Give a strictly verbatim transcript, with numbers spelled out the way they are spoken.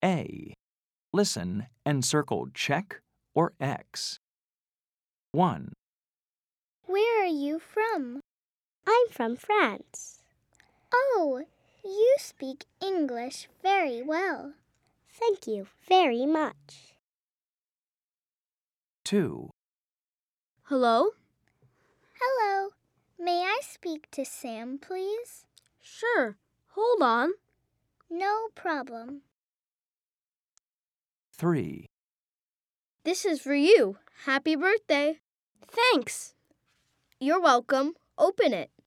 A. Listen and circle check or X. one. Where are you from? I'm from France. Oh, you speak English very well. Thank you very much. two. Hello? Hello. May I speak to Sam, please? Sure. Hold on. No problem. three. This is for you. Happy birthday. Thanks. You're welcome. Open it.